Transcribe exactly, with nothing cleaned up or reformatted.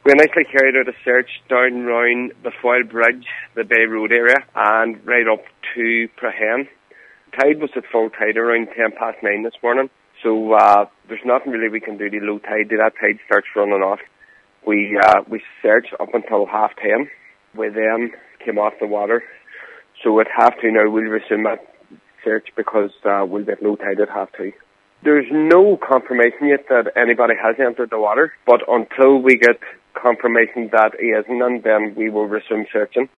We initially carried out a search down round the Foyle Bridge, the Bay Road area, and right up to Prahen. Tide was at full tide around ten past nine this morning, so uh, there's nothing really we can do to low tide. That tide starts running off. We uh, we searched up until half ten. We then came off the water. So at half two now we'll resume that search because uh, we'll be at low tide at half two. There's no confirmation yet that anybody has entered the water, but until we get confirmation that he isn't, and then we will resume searching.